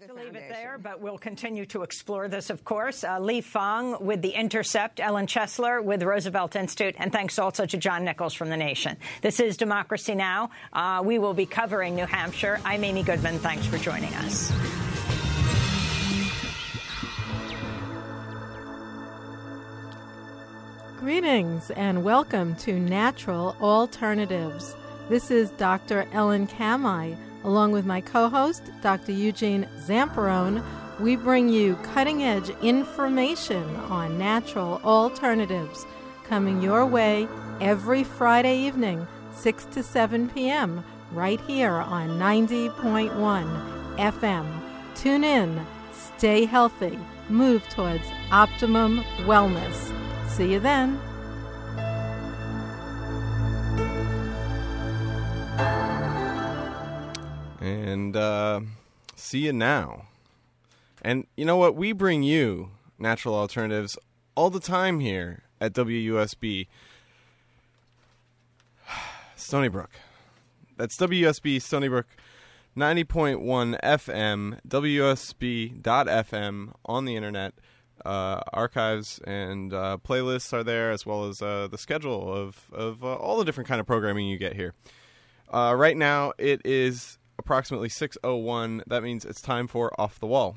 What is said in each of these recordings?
to leave it there, but we'll continue to explore this, of course. Lee Fang with The Intercept, Ellen Chesler with the Roosevelt Institute, and thanks also to John Nichols from The Nation. This is Democracy Now! We will be covering New Hampshire. I'm Amy Goodman. Thanks for joining us. Greetings and welcome to Natural Alternatives. This is Dr. Ellen Kamhi. Along with my co-host, Dr. Eugene Zamperone, we bring you cutting-edge information on natural alternatives, coming your way every Friday evening, 6 to 7 p.m., right here on 90.1 FM. Tune in, stay healthy, move towards optimum wellness. See you then. And see you now. And you know what? We bring you natural alternatives all the time here at WUSB Stony Brook. That's WUSB Stony Brook 90.1 FM, WUSB.FM on the internet. Archives and playlists are there, as well as the schedule of all the different kind of programming you get here. Right now, it is approximately 6:01. That means it's time for Off the Wall.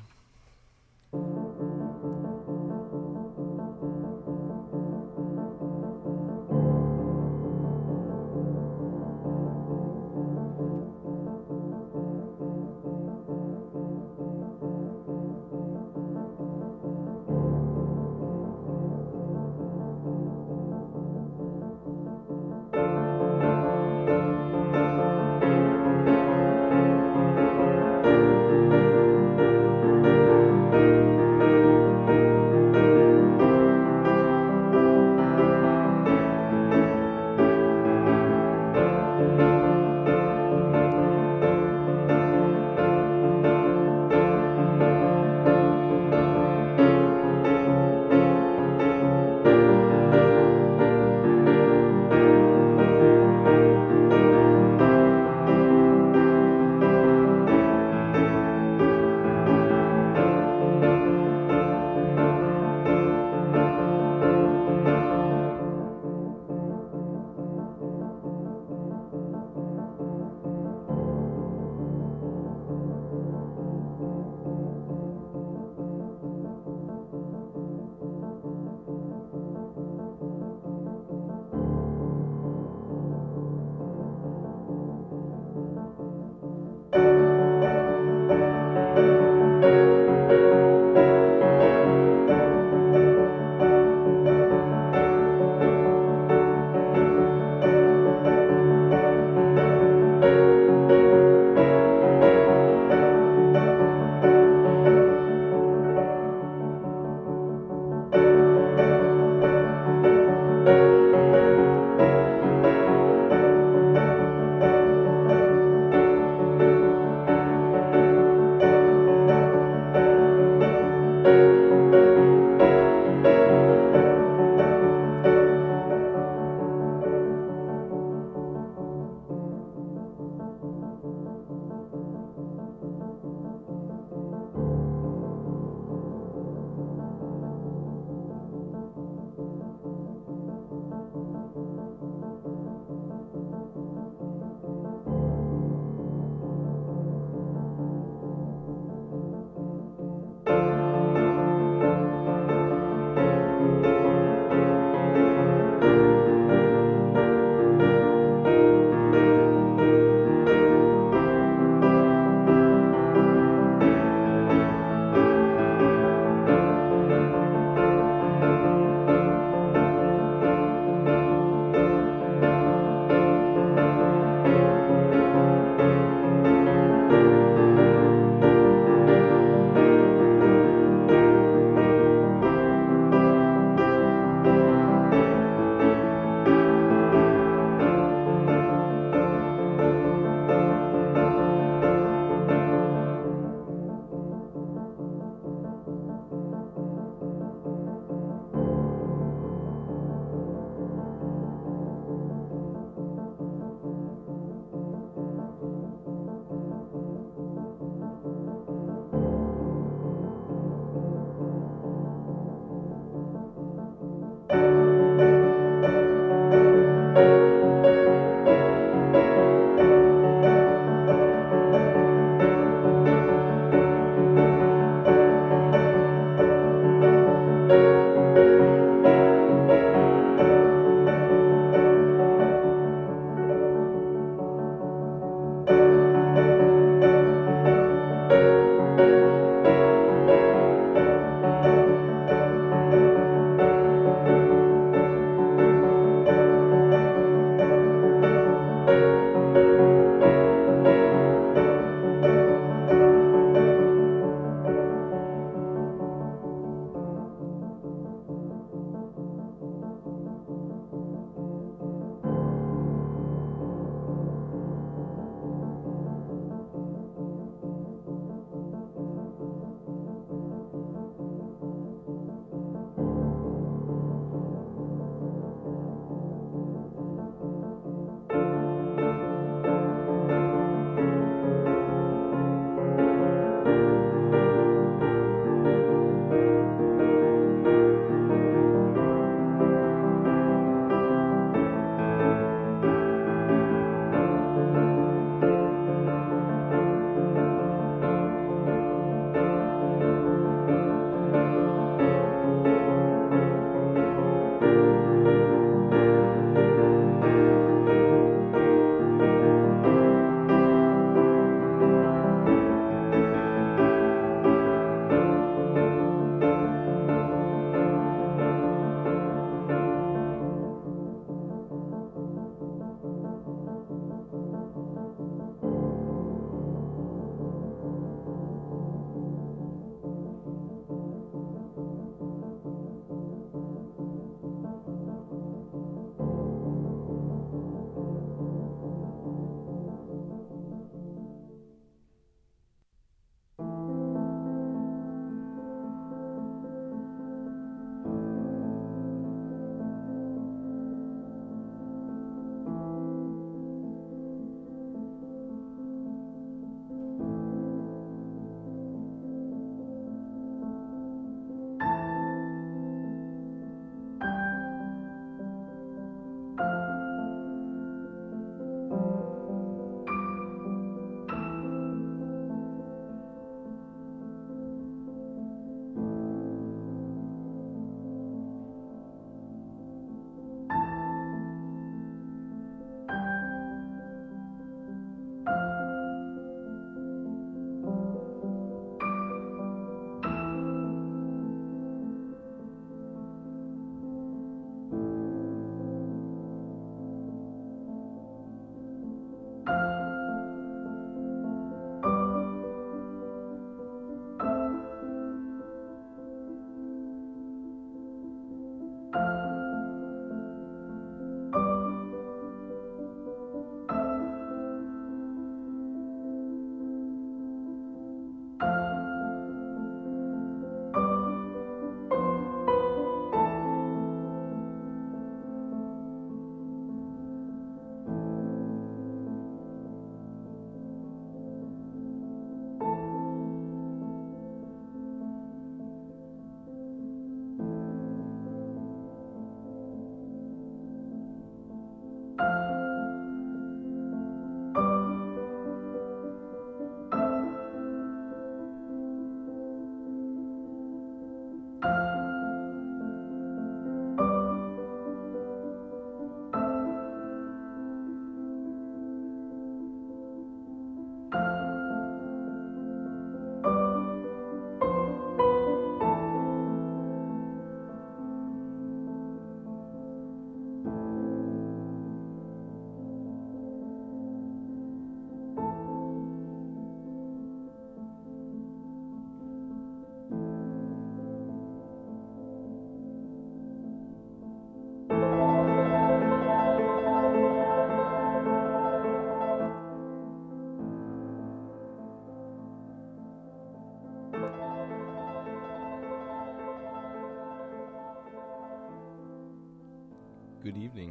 good evening.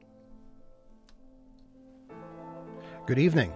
Good evening.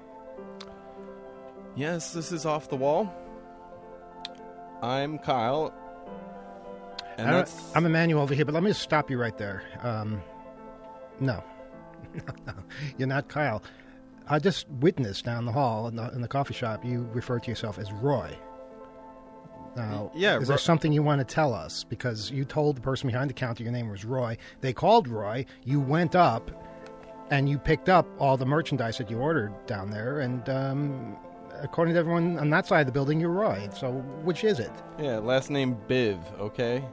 Yes, this is Off the Wall. I'm Kyle. And I'm Emmanuel over here, but let me just stop you right there. No, you're not Kyle. I just witnessed down the hall in the coffee shop, you referred to yourself as Roy. Now, is there something you want to tell us? Because you told the person behind the counter your name was Roy. They called Roy. You went up, and you picked up all the merchandise that you ordered down there. And according to everyone on that side of the building, you're Roy. So which is it? Yeah, last name Biv, okay?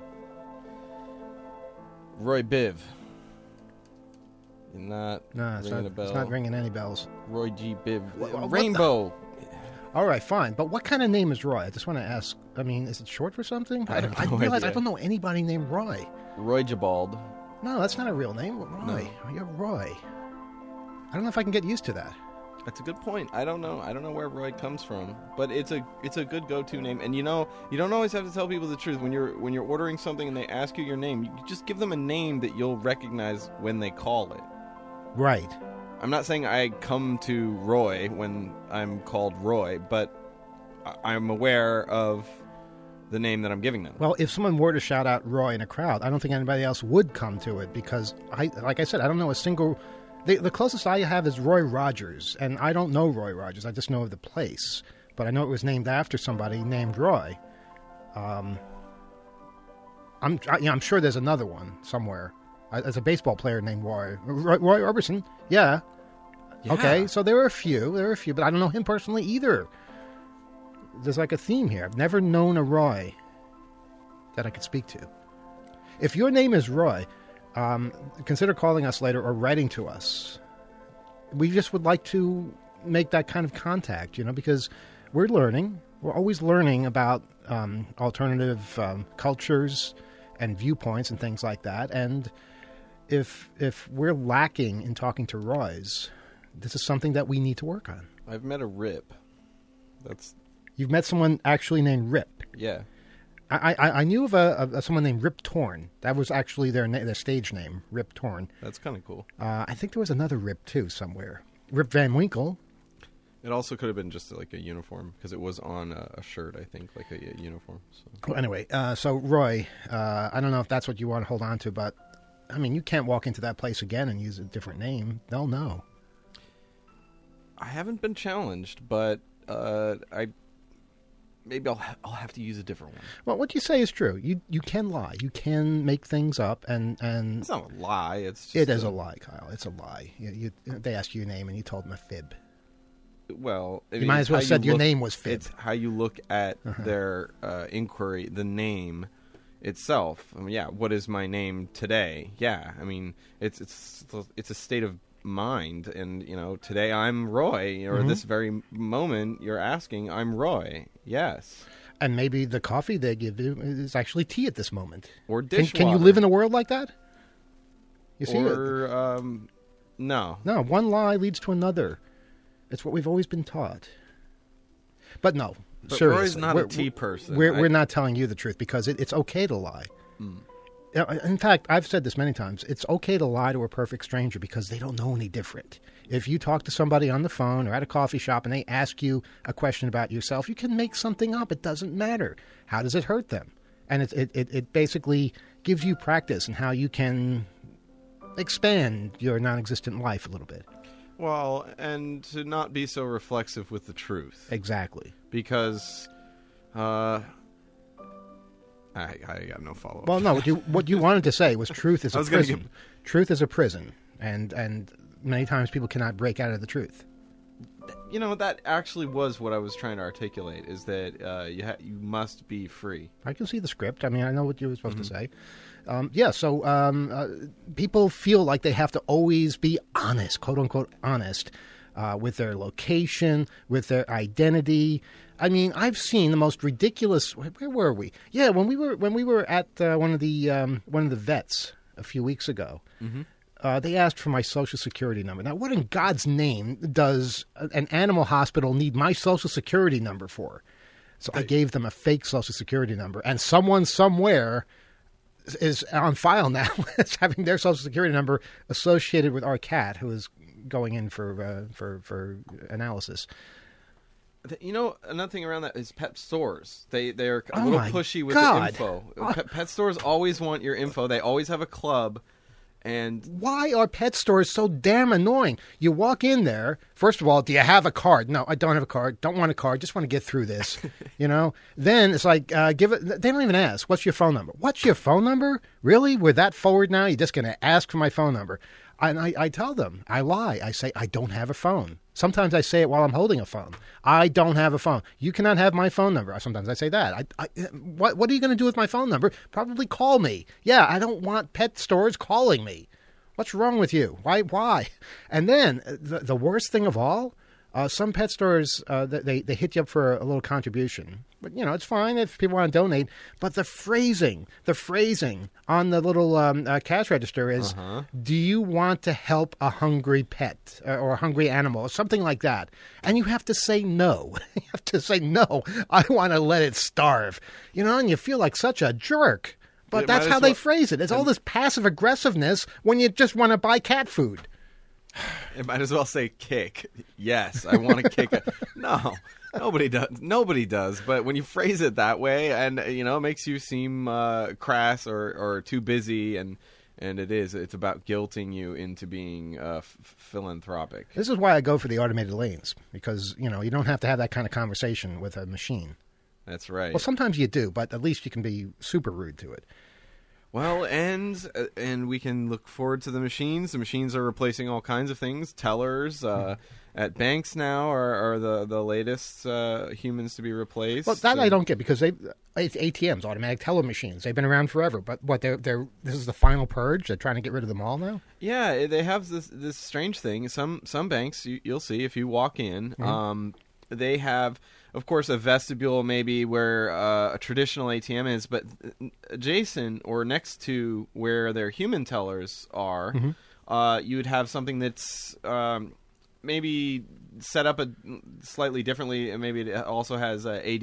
Roy Biv. You're not ringing a bell. It's not ringing any bells. Roy G. Biv. Rainbow. All right, fine. But what kind of name is Roy? I just want to ask. I mean, is it short for something? I realize I don't know anybody named Roy. Roy Jabald. No, that's not a real name. Roy. No. You're Roy. I don't know if I can get used to that. That's a good point. I don't know where Roy comes from, but it's a good go-to name. And you don't always have to tell people the truth when you're ordering something and they ask you your name. You just give them a name that you'll recognize when they call it. Right. I'm not saying I come to Roy when I'm called Roy, but I'm aware of the name that I'm giving them. Well, if someone were to shout out Roy in a crowd, I don't think anybody else would come to it because, like I said, I don't know a single... The closest I have is Roy Rogers, and I don't know Roy Rogers. I just know of the place. But I know it was named after somebody named Roy. I'm sure there's another one somewhere. There's a baseball player named Roy Orbison. Yeah. Okay, so there are a few, but I don't know him personally either. There's like a theme here. I've never known a Roy that I could speak to. If your name is Roy... consider calling us later or writing to us. We just would like to make that kind of contact, because we're learning. We're always learning about alternative cultures and viewpoints and things like that. And if we're lacking in talking to Roys, this is something that we need to work on. I've met a Rip. You've met someone actually named Rip? Yeah. I knew of someone named Rip Torn. That was actually their stage name, Rip Torn. That's kind of cool. I think there was another Rip, too, somewhere. Rip Van Winkle. It also could have been just like a uniform, because it was on a shirt, I think, like a uniform. So. Well, anyway, so Roy, I don't know if that's what you want to hold on to, but, I mean, you can't walk into that place again and use a different name. They'll know. I haven't been challenged, but maybe I'll have to use a different one. Well, what you say is true. You can lie. You can make things up, and it's not a lie. It is a lie, Kyle. It's a lie. They asked you your name, and you told them a fib. Well, you might as well have said your name was fib. It's how you look at their inquiry, the name itself. I mean, yeah, what is my name today? Yeah, I mean, it's a state of mind, and today I'm Roy, or this very moment you're asking, I'm Roy. Yes. And maybe the coffee they give you is actually tea at this moment, or dishwater. Can you live in a world like that? You see, no, one lie leads to another. It's what we've always been taught. But no, but seriously, Roy's not a tea person. We're not telling you the truth because it's okay to lie. In fact, I've said this many times. It's okay to lie to a perfect stranger because they don't know any different. If you talk to somebody on the phone or at a coffee shop and they ask you a question about yourself, you can make something up. It doesn't matter. How does it hurt them? And it basically gives you practice in how you can expand your non-existent life a little bit. Well, and to not be so reflexive with the truth. Exactly. Because... I got no follow-up. Well, no, what you wanted to say was truth is a prison. Truth is a prison, and many times people cannot break out of the truth. That actually was what I was trying to articulate, is that you must be free. I can see the script. I mean, I know what you were supposed to say. So people feel like they have to always be honest, quote-unquote honest, with their location, with their identity. I mean, I've seen the most ridiculous. Where were we? Yeah, when we were at one of the vets a few weeks ago, they asked for my Social Security number. Now, what in God's name does an animal hospital need my Social Security number for? So I gave them a fake Social Security number, and someone somewhere is on file now. It's having their social security number associated with our cat, who is going in for analysis. You know, another thing around that is pet stores. They're a little pushy with the info. Pet stores always want your info. They always have a club. And why are pet stores so damn annoying? You walk in there, first of all, do you have a card? No, I don't have a card. Don't want a card. Just want to get through this. Then it's like, give it. They don't even ask. What's your phone number? What's your phone number? Really? We're that forward now? You're just going to ask for my phone number? And I tell them, I lie. I say, I don't have a phone. Sometimes I say it while I'm holding a phone. I don't have a phone. You cannot have my phone number. Sometimes I say that. What are you going to do with my phone number? Probably call me. Yeah, I don't want pet stores calling me. What's wrong with you? Why? And then the worst thing of all, some pet stores, they hit you up for a little contribution. But, it's fine if people want to donate. But the phrasing on the little cash register is, do you want to help a hungry pet or a hungry animal or something like that? And you have to say no. You have to say, no, I want to let it starve. And you feel like such a jerk. But that's how they phrase it. It's all this passive aggressiveness when you just want to buy cat food. It might as well say kick. Yes, I want to kick it. No, nobody does. Nobody does. But when you phrase it that way, and it makes you seem crass or too busy, and it's about guilting you into being philanthropic. This is why I go for the automated lanes, because you don't have to have that kind of conversation with a machine. That's right. Well, sometimes you do, but at least you can be super rude to it. Well, and we can look forward to the machines. The machines are replacing all kinds of things. Tellers at banks now are the latest humans to be replaced. Well, that I don't get, because it's ATMs, automatic teller machines. They've been around forever. But what this is the final purge? They're trying to get rid of them all now? Yeah, they have this strange thing. Some banks, you'll see if you walk in, they have, of course, a vestibule maybe where a traditional ATM is, but adjacent or next to where their human tellers are, you would have something that's maybe set up slightly differently, and maybe it also has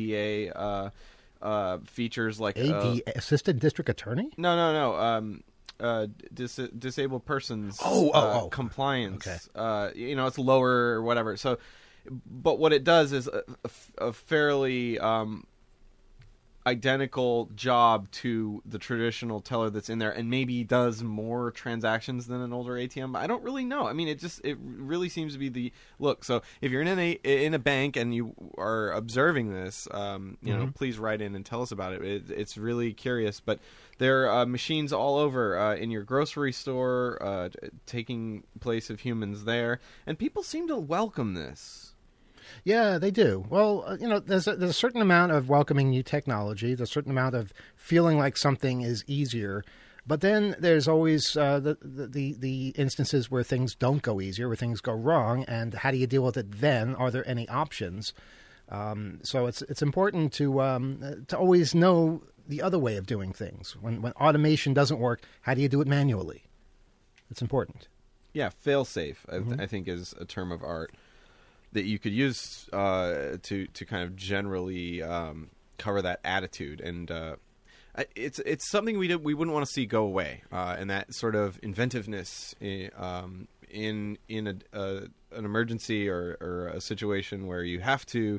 ADA features like ADA, Assistant District Attorney? No. Disabled persons compliance. Okay. It's lower or whatever. So. But what it does is a fairly identical job to the traditional teller that's in there, and maybe does more transactions than an older ATM. But I don't really know. I mean, it really seems to be the look. So if you're in a bank and you are observing this, please write in and tell us about it. It's really curious. But there are machines all over in your grocery store, taking place of humans there, and people seem to welcome this. Yeah, they do. Well, there's a certain amount of welcoming new technology. There's a certain amount of feeling like something is easier. But then there's always the instances where things don't go easier, where things go wrong. And how do you deal with it then? Are there any options? So it's important to always know the other way of doing things. When automation doesn't work, how do you do it manually? It's important. Yeah, fail-safe, I think, is a term of art that you could use to kind of generally cover that attitude, and it's something we wouldn't want to see go away, and that sort of inventiveness in an emergency or a situation where you have to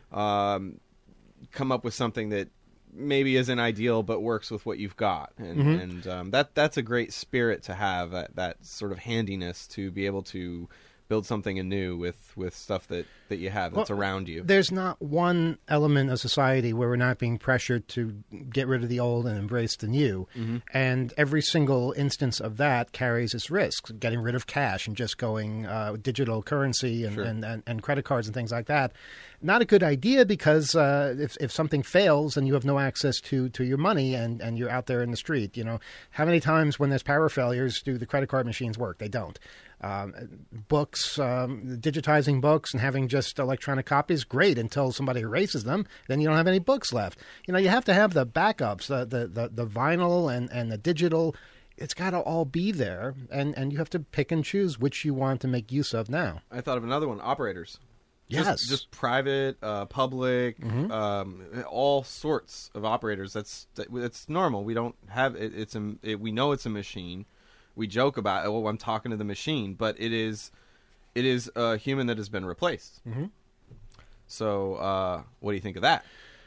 come up with something that maybe isn't ideal but works with what you've got, and that's a great spirit to have, that sort of handiness to be able to build something anew with stuff that you have that's around you. There's not one element of society where we're not being pressured to get rid of the old and embrace the new. And every single instance of that carries its risks. Getting rid of cash and just going digital currency and credit cards and things like that. Not a good idea, because if something fails and you have no access to your money and you're out there in the street, how many times when there's power failures do the credit card machines work? They don't. Books, digitizing books and having just electronic copies, great, until somebody erases them. Then you don't have any books left. You have to have the backups, the vinyl and the digital. It's got to all be there, and you have to pick and choose which you want to make use of now. I thought of another one, operators. Yes. Just private, public, all sorts of operators. That's normal. We don't have it. We know it's a machine. We joke about, oh, I'm talking to the machine, but it is a human that has been replaced. Mm-hmm. So, what do you think of that?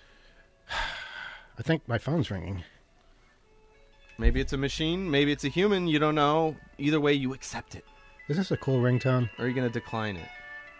I think my phone's ringing. Maybe it's a machine. Maybe it's a human. You don't know. Either way, you accept it. Is this a cool ringtone? Or are you going to decline it?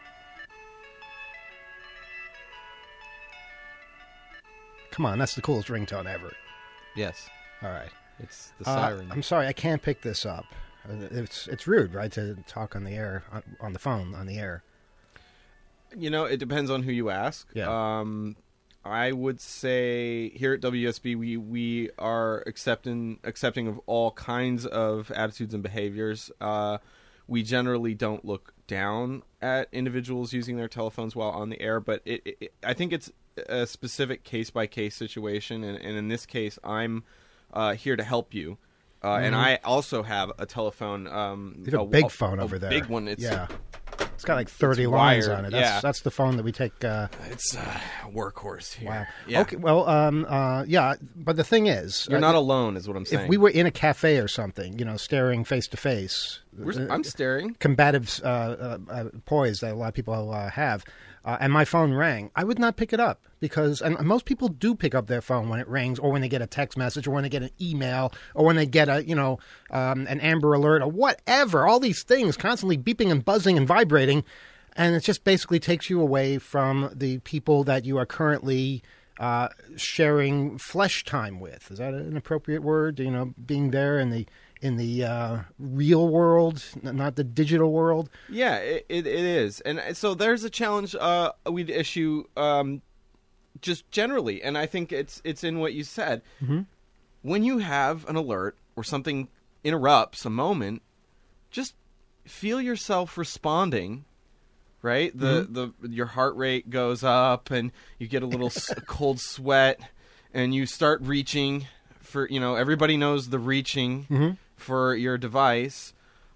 Come on, that's the coolest ringtone ever. Yes. All right. It's the siren. I'm sorry, I can't pick this up. It's rude, right, to talk on the air, on the phone, on the air. You know, it depends on who you ask. Yeah. I would say here at WSB, we are accepting of all kinds of attitudes and behaviors. We generally don't look down at individuals using their telephones while on the air, but I think it's a specific case-by-case situation, and in this case, I'm here to help you. And I also have a telephone. You have a big phone over there. Big one. It's got like 30 lines on it. That's the phone that we take. It's a workhorse here. Wow. Yeah. Okay. Well, yeah. But the thing is, you're not alone, is what I'm saying. If we were in a cafe or something, staring face to face, I'm staring. Combative poise that a lot of people have. And my phone rang, I would not pick it up because, and most people do pick up their phone when it rings, or when they get a text message, or when they get an email, or when they get an Amber Alert, or whatever. All these things constantly beeping and buzzing and vibrating, and it just basically takes you away from the people that you are currently sharing flesh time with. Is that an appropriate word? Being there in the real world, not the digital world. Yeah, it is. And so there's a challenge we'd issue just generally, and I think it's in what you said. Mm-hmm. When you have an alert or something interrupts a moment, just feel yourself responding, right? Your heart rate goes up, and you get a little cold sweat, and you start reaching for, everybody knows the reaching. Mm-hmm. For your device,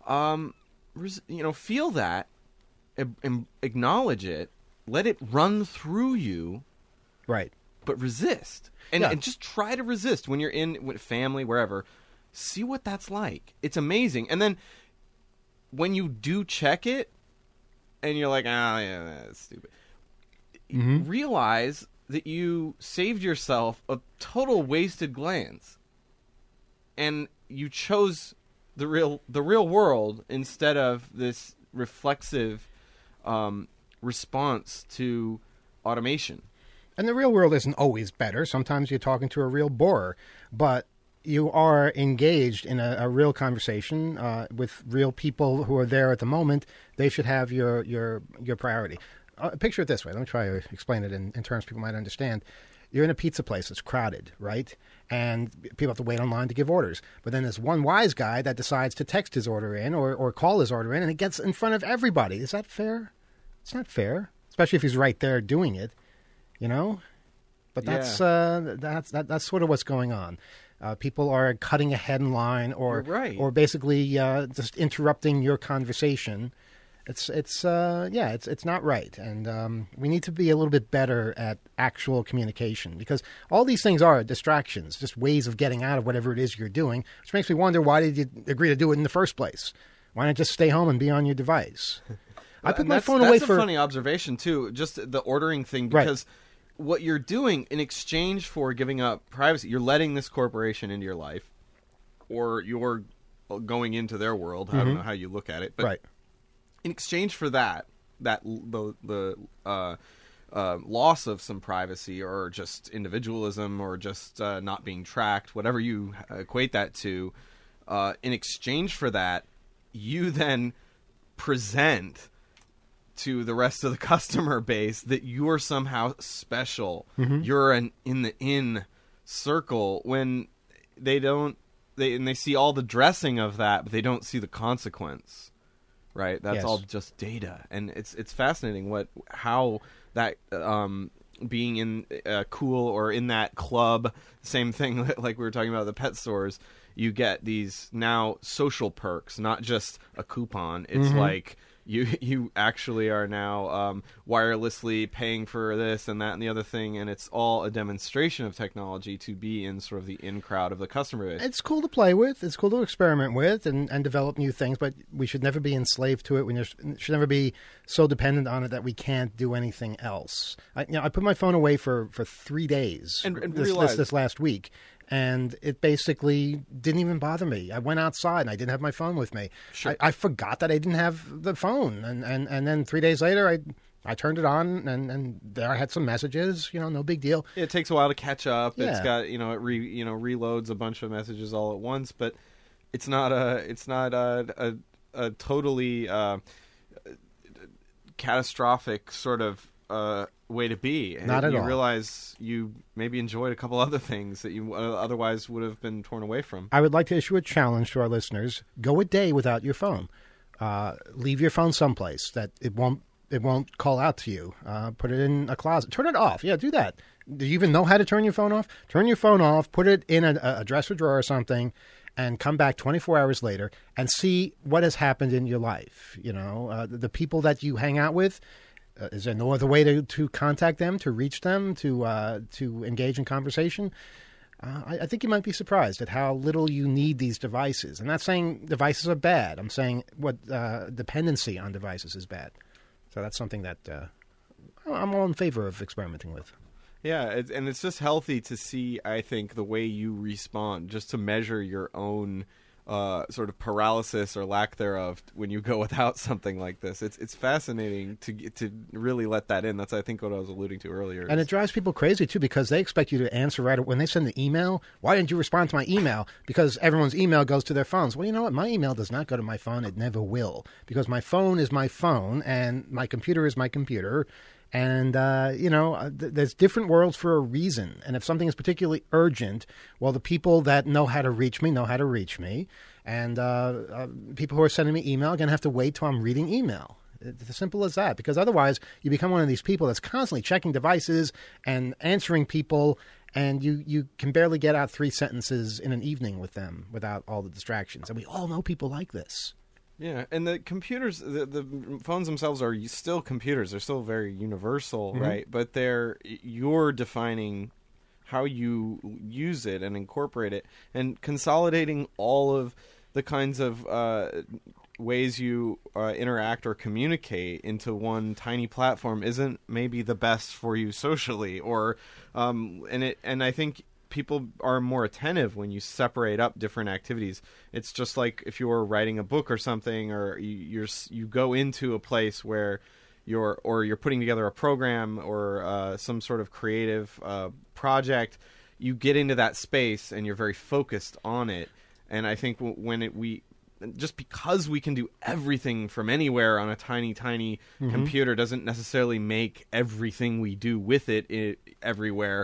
feel that, acknowledge it, let it run through you, right? But resist, and just try to resist when you're with family, wherever. See what that's like. It's amazing. And then when you do check it, and you're like, yeah, that's stupid. Mm-hmm. Realize that you saved yourself a total wasted glance, and you chose the real world instead of this reflexive response to automation. And the real world isn't always better. Sometimes you're talking to a real borer, but you are engaged in a real conversation with real people who are there at the moment. They should have your priority. Picture it this way. Let me try to explain it in terms people might understand. You're in a pizza place that's crowded, right? And people have to wait online to give orders. But then there's one wise guy that decides to text his order in or call his order in, and it gets in front of everybody. Is that fair? It's not fair, especially if he's right there doing it, But that's sort of what's going on. People are cutting ahead in line or basically just interrupting your conversation. It's not right, and we need to be a little bit better at actual communication, because all these things are distractions, just ways of getting out of whatever it is you're doing, which makes me wonder, why did you agree to do it in the first place? Why not just stay home and be on your device? I put my phone away for... That's a funny observation, too, just the ordering thing, because what you're doing in exchange for giving up privacy, you're letting this corporation into your life, or you're going into their world. Mm-hmm. I don't know how you look at it, but... Right. In exchange for the loss of some privacy, or just individualism, or just not being tracked, whatever you equate that to, in exchange for that, you then present to the rest of the customer base that you're somehow special. Mm-hmm. You're in the circle, when they see all the dressing of that, but they don't see the consequence. Right, that's all just data, and it's fascinating how that being in cool or in that club, same thing like we were talking about the pet stores. You get these now social perks, not just a coupon. It's like you actually are now wirelessly paying for this and that and the other thing, and it's all a demonstration of technology to be in sort of the in crowd of the customer base. It's cool to play with. It's cool to experiment with and develop new things, but we should never be enslaved to it. We should never be so dependent on it that we can't do anything else. I put my phone away for 3 days this last week. And it basically didn't even bother me. I went outside and I didn't have my phone with me. Sure. I forgot that I didn't have the phone. And then 3 days later, I turned it on and there I had some messages. No big deal. It takes a while to catch up. Yeah. It's got it reloads a bunch of messages all at once, but it's not a totally catastrophic sort of way to be. Not at all. You realize you maybe enjoyed a couple other things that you otherwise would have been torn away from. I would like to issue a challenge to our listeners. Go a day without your phone. Leave your phone someplace that it won't call out to you. Put it in a closet. Turn it off. Yeah, do that. Do you even know how to turn your phone off? Turn your phone off, put it in a dresser drawer or something, and come back 24 hours later and see what has happened in your life. The people that you hang out with, is there no other way to contact them, to reach them, to engage in conversation? I think you might be surprised at how little you need these devices. I'm not saying devices are bad. I'm saying what dependency on devices is bad. So that's something that I'm all in favor of experimenting with. Yeah, and it's just healthy to see, I think, the way you respond, just to measure your own sort of paralysis or lack thereof when you go without something like this. It's fascinating to really let that in. That's, I think, what I was alluding to earlier. And it drives people crazy, too, because they expect you to answer right when they send the email. Why didn't you respond to my email? Because everyone's email goes to their phones. Well, you know what? My email does not go to my phone. It never will. Because my phone is my phone, and my computer is my computer. And, there's different worlds for a reason. And if something is particularly urgent, well, the people that know how to reach me know how to reach me. And people who are sending me email are going to have to wait till I'm reading email. It's as simple as that. Because otherwise, you become one of these people that's constantly checking devices and answering people, and you can barely get out 3 sentences in an evening with them without all the distractions. And we all know people like this. Yeah, and the computers, the phones themselves are still computers. They're still very universal, right? But you're defining how you use it and incorporate it, and consolidating all of the kinds of ways you interact or communicate into one tiny platform isn't maybe the best for you socially, or and I think people are more attentive when you separate up different activities. It's just like if you're writing a book or something, or you go into a place where you're putting together a program or some sort of creative project. You get into that space and you're very focused on it. And I think just because we can do everything from anywhere on a tiny computer doesn't necessarily make everything we do with it everywhere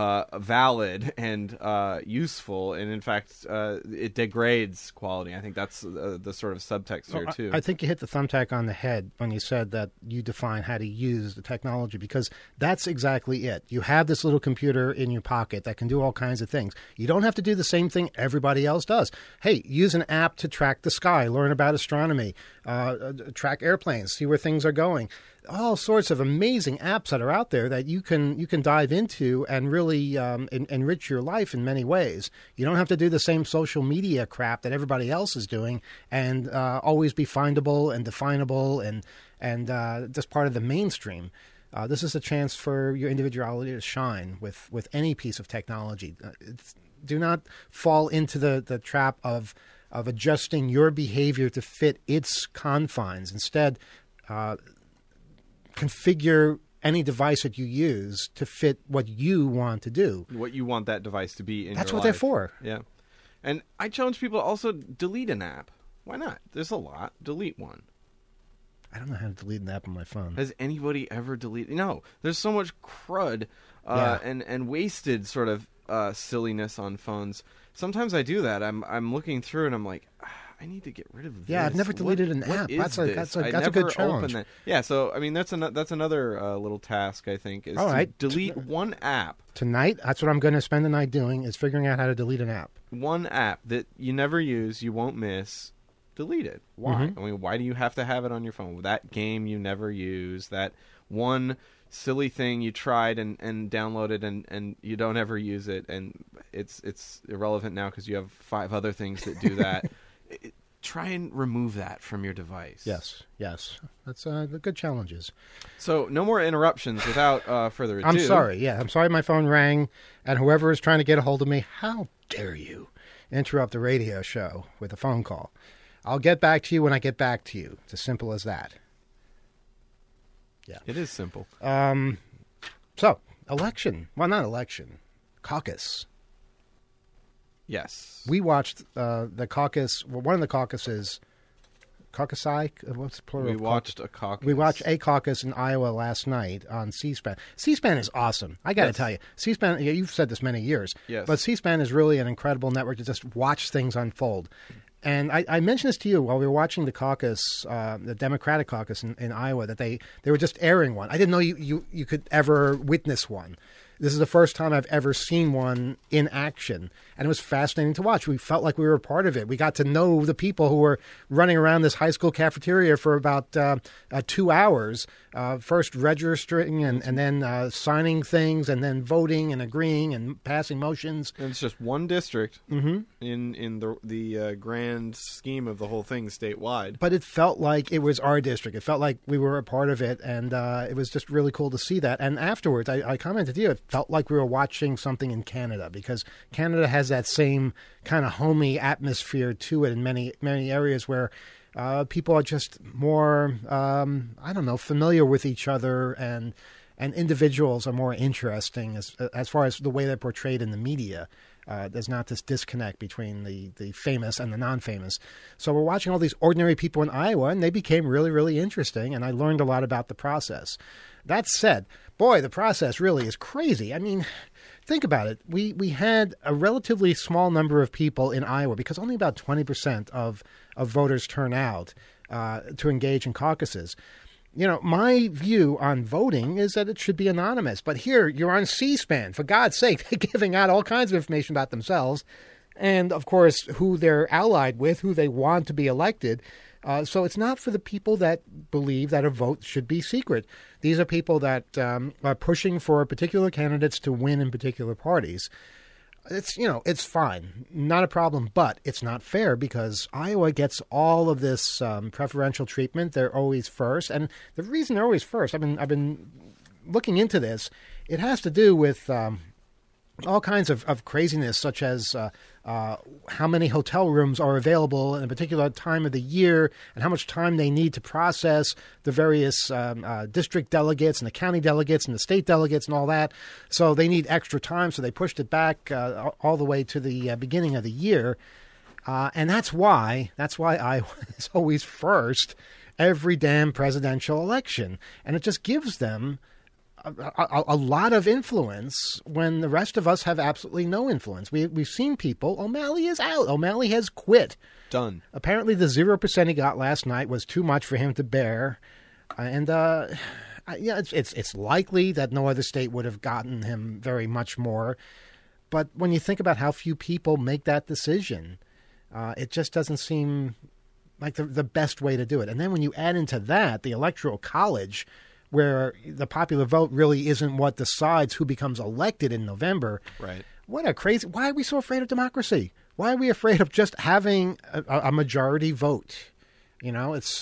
valid and useful. And in fact, it degrades quality. I think that's the sort of subtext here, too. I think you hit the thumbtack on the head when you said that you define how to use the technology, because that's exactly it. You have this little computer in your pocket that can do all kinds of things. You don't have to do the same thing everybody else does. Hey, use an app to track the sky, learn about astronomy, track airplanes, see where things are going. All sorts of amazing apps that are out there that you can dive into and really enrich your life in many ways. You don't have to do the same social media crap that everybody else is doing and always be findable and definable and just part of the mainstream. This is a chance for your individuality to shine with any piece of technology. Do not fall into the trap of adjusting your behavior to fit its confines. Instead, configure any device that you use to fit what you want to do. What you want that device to be in your life. That's what they're for. Yeah. And I challenge people to also delete an app. Why not? There's a lot. Delete one. I don't know how to delete an app on my phone. Has anybody ever deleted? No. There's so much crud and wasted sort of silliness on phones. Sometimes I do that. I'm looking through and I'm like, I need to get rid of this. Yeah, I've never deleted an app. That's a good challenge. Yeah, so I mean that's another little task, I think, is to delete one app. Tonight, that's what I'm going to spend the night doing, is figuring out how to delete an app. One app that you never use, you won't miss, delete it. Why? I mean, why do you have to have it on your phone? That game you never use, that one silly thing you tried and downloaded and you don't ever use it, and it's irrelevant now because you have 5 other things that do that. Try and remove that from your device. Yes. That's good challenges. So no more interruptions without further ado. I'm sorry. Yeah, I'm sorry my phone rang, and whoever is trying to get a hold of me, how dare you interrupt the radio show with a phone call? I'll get back to you when I get back to you. It's as simple as that. Yeah. It is simple. So, election. Well, not election. Caucus. Yes. We watched the caucus. Well, one of the caucuses. Caucusi? What's the plural? We watched a caucus. We watched a caucus in Iowa last night on C-SPAN. C-SPAN is awesome. I got to tell you. C-SPAN, you've said this many years. Yes. But C-SPAN is really an incredible network to just watch things unfold. And I mentioned this to you while we were watching the caucus, the Democratic caucus in Iowa, that they were just airing one. I didn't know you could ever witness one. This is the first time I've ever seen one in action, and it was fascinating to watch. We felt like we were a part of it. We got to know the people who were running around this high school cafeteria for about 2 hours, first registering and then signing things and then voting and agreeing and passing motions. And it's just one district in the grand scheme of the whole thing statewide. But it felt like it was our district. It felt like we were a part of it, and it was just really cool to see that. And afterwards, I commented to you, it felt like we were watching something in Canada, because Canada has that same kind of homey atmosphere to it in many areas where people are just more, familiar with each other, and individuals are more interesting as far as the way they're portrayed in the media. There's not this disconnect between the famous and the non-famous. So we're watching all these ordinary people in Iowa, and they became really, really interesting, and I learned a lot about the process. That said, boy, the process really is crazy. I mean, think about it. We had a relatively small number of people in Iowa, because only about 20% of voters turn out to engage in caucuses. You know, my view on voting is that it should be anonymous. But here, you're on C-SPAN. For God's sake, they're giving out all kinds of information about themselves and, of course, who they're allied with, who they want to be elected. So it's not for the people that believe that a vote should be secret. These are people that are pushing for particular candidates to win in particular parties. It's fine, not a problem, but it's not fair, because Iowa gets all of this preferential treatment. They're always first, and the reason they're always first, I've been looking into this. It has to do with all kinds of craziness, such as how many hotel rooms are available in a particular time of the year, and how much time they need to process the various district delegates and the county delegates and the state delegates and all that. So they need extra time, so they pushed it back all the way to the beginning of the year. And that's why Iowa is always first every damn presidential election. And it just gives them a lot of influence when the rest of us have absolutely no influence. We've seen people. O'Malley is out. O'Malley has quit. Done. Apparently, the 0% he got last night was too much for him to bear, and it's likely that no other state would have gotten him very much more. But when you think about how few people make that decision, it just doesn't seem like the best way to do it. And then when you add into that the Electoral College, where the popular vote really isn't what decides who becomes elected in November. Right. What a crazy... Why are we so afraid of democracy? Why are we afraid of just having a majority vote? You know, it's...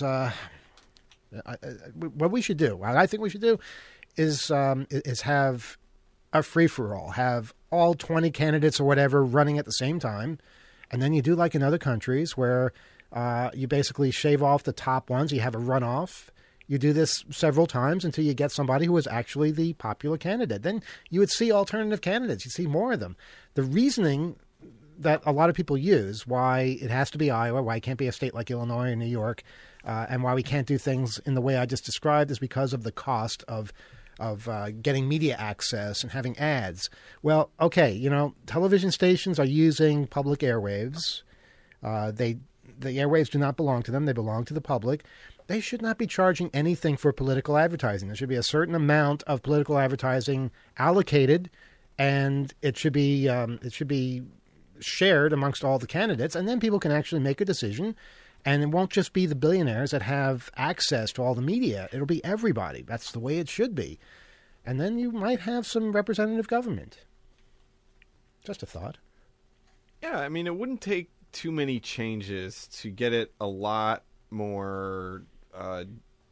what we should do, what I think we should do, is have a free-for-all. Have all 20 candidates or whatever running at the same time. And then you do like in other countries where you basically shave off the top ones. You have a runoff. You do this several times until you get somebody who is actually the popular candidate. Then you would see alternative candidates. You'd see more of them. The reasoning that a lot of people use, why it has to be Iowa, why it can't be a state like Illinois or New York, and why we can't do things in the way I just described, is because of the cost of getting media access and having ads. Well, okay, television stations are using public airwaves. The airwaves do not belong to them. They belong to the public. They should not be charging anything for political advertising. There should be a certain amount of political advertising allocated, and it should be shared amongst all the candidates, and then people can actually make a decision And it won't just be the billionaires that have access to all the media. It'll be everybody. That's the way it should be. And then you might have some representative government. Just a thought. Yeah, I mean, it wouldn't take too many changes to get it a lot more, a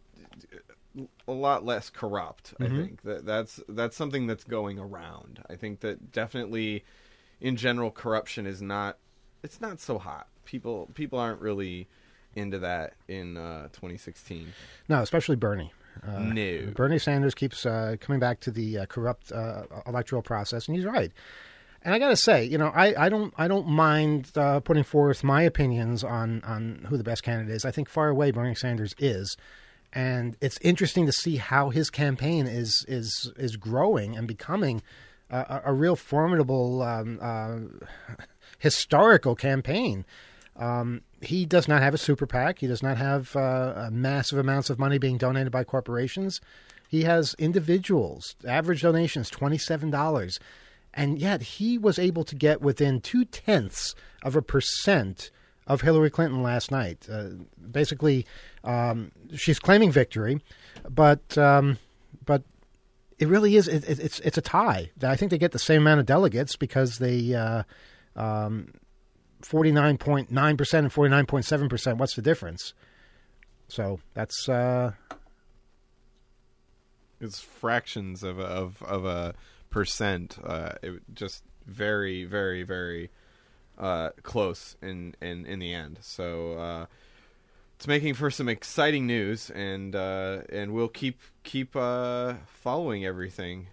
lot less corrupt. I think that's something that's going around. I think that definitely, in general, corruption is not. It's not so hot. People aren't really into that in 2016. No, especially Bernie. No. Bernie Sanders keeps coming back to the corrupt electoral process, and he's right. And I got to say, I don't mind putting forth my opinions on who the best candidate is. I think far away Bernie Sanders is, and it's interesting to see how his campaign is growing and becoming a real formidable, historical campaign. He does not have a super PAC. He does not have massive amounts of money being donated by corporations. He has individuals. Average donation is $27. And yet he was able to get within 0.2% of Hillary Clinton last night. Basically, she's claiming victory, but it really is. It's a tie. I think they get the same amount of delegates because they 49.9% and 49.7%. What's the difference? So that's it's fractions of a percent. It just very, very, very close in the end. So it's making for some exciting news, and we'll keep following everything.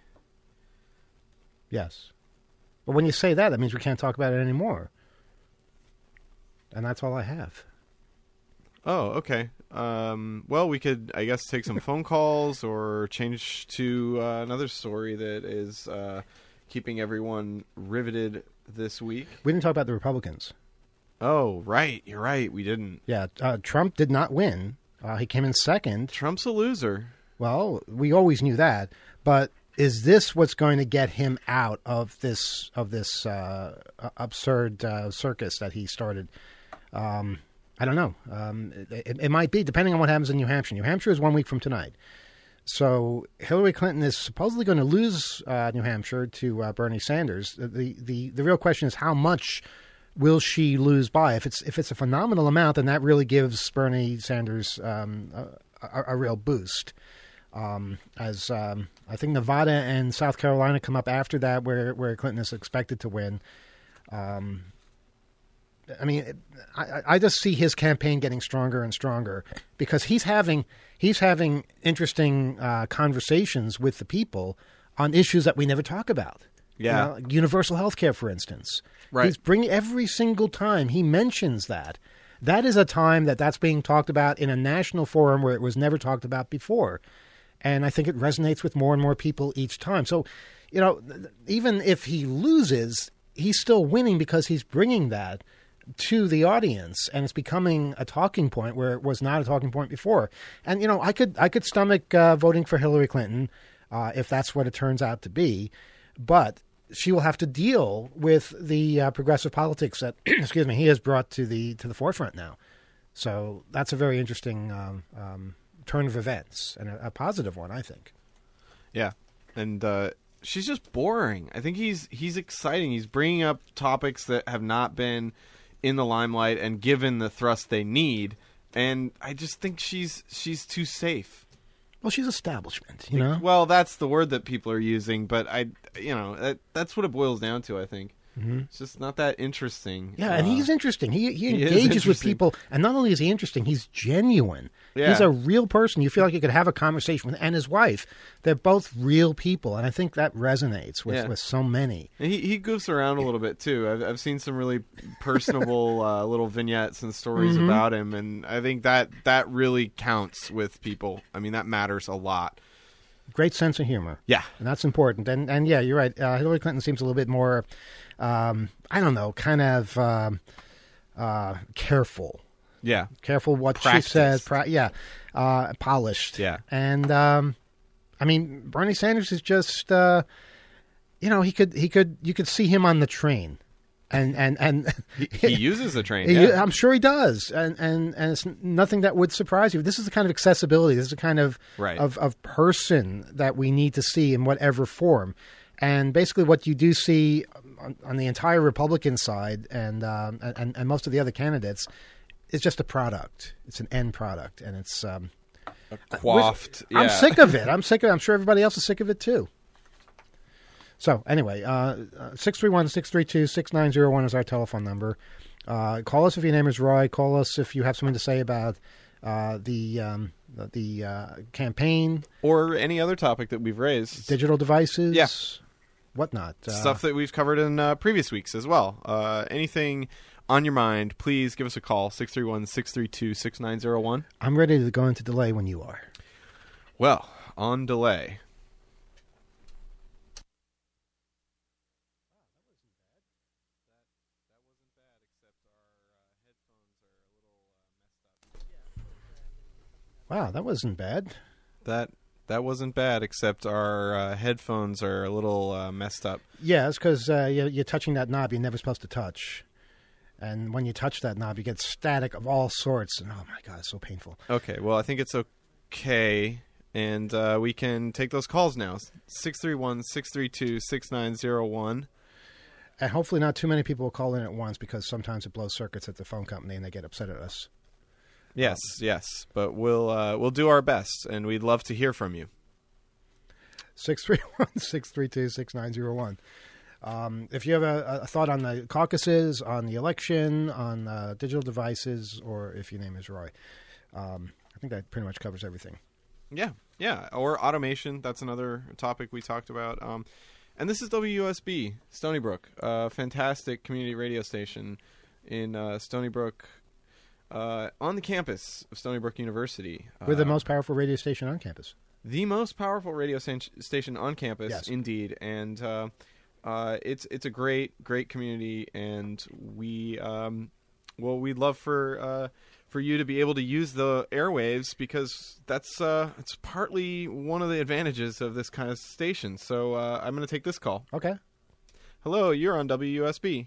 Yes, but when you say that, that means we can't talk about it anymore, and that's all I have. Oh, okay. Well, we could, I guess, take some phone calls or change to another story that is keeping everyone riveted this week. We didn't talk about the Republicans. Oh, right. You're right. We didn't. Yeah, Trump did not win. He came in second. Trump's a loser. Well, we always knew that. But is this what's going to get him out of this absurd circus that he started? I don't know. It might be, depending on what happens in New Hampshire. New Hampshire is 1 week from tonight. So Hillary Clinton is supposedly going to lose New Hampshire to Bernie Sanders. The real question is, how much will she lose by? If it's a phenomenal amount, then that really gives Bernie Sanders a real boost. As I think Nevada and South Carolina come up after that, where Clinton is expected to win. I mean, I just see his campaign getting stronger and stronger because he's having interesting conversations with the people on issues that we never talk about. Yeah, universal health care, for instance. Right. He's bringing every single time he mentions that. That is a time that's being talked about in a national forum where it was never talked about before. And I think it resonates with more and more people each time. So, even if he loses, he's still winning because he's bringing that to the audience, and it's becoming a talking point where it was not a talking point before. And I could stomach voting for Hillary Clinton if that's what it turns out to be, but she will have to deal with the progressive politics that excuse me, he has brought to the forefront now. So that's a very interesting turn of events, and a positive one, I think. Yeah, and she's just boring. I think he's exciting. He's bringing up topics that have not been in the limelight and given the thrust they need, and I just think she's too safe. Well, she's establishment, Well, that's the word that people are using, but that's what it boils down to, I think. Mm-hmm. It's just not that interesting. Yeah, and he's interesting. He engages with people, and not only is he interesting, he's genuine. Yeah. He's a real person. You feel like you could have a conversation with, and his wife. They're both real people, and I think that resonates with so many. And he goofs around a little bit, too. I've seen some really personable little vignettes and stories about him, and I think that really counts with people. I mean, that matters a lot. Great sense of humor. Yeah. And that's important. And yeah, you're right. Hillary Clinton seems a little bit more, I don't know, kind of careful. Yeah. Careful what Practiced. she says. Polished. Yeah. And, I mean, Bernie Sanders is just, you could see him on the train. And he uses a train. Yeah. I'm sure he does, and it's nothing that would surprise you. This is the kind of accessibility. This is the kind of of person that we need to see in whatever form. And basically, what you do see on the entire Republican side and most of the other candidates is just a product. It's an end product, and it's coiffed. I'm sick of it. I'm sure everybody else is sick of it too. So anyway, 631-632-6901 is our telephone number. Call us if your name is Roy. Call us if you have something to say about the campaign. Or any other topic that we've raised. Digital devices. Yeah. Whatnot. Stuff that we've covered in previous weeks as well. Anything on your mind, please give us a call, 631-632-6901. I'm ready to go into delay when you are. Well, on delay. Wow, that wasn't bad. That wasn't bad, except our headphones are a little messed up. Yeah, it's because you're touching that knob you're never supposed to touch. And when you touch that knob, you get static of all sorts. And oh, my God, it's so painful. Okay, well, I think it's okay. And we can take those calls now. 631-632-6901. And hopefully not too many people will call in at once because sometimes it blows circuits at the phone company and they get upset at us. Yes, but we'll do our best, and we'd love to hear from you. 631-632-6901. If you have a thought on the caucuses, on the election, on digital devices, or if your name is Roy, I think that pretty much covers everything. Yeah, or automation. That's another topic we talked about. And this is WUSB, Stony Brook, a fantastic community radio station in Stony Brook. On the campus of Stony Brook University. We're the most powerful radio station on campus. The most powerful radio station on campus, yes. Indeed. And it's a great community, and we'd love for you to be able to use the airwaves because that's it's partly one of the advantages of this kind of station. So I'm going to take this call. Okay. Hello, you're on WUSB.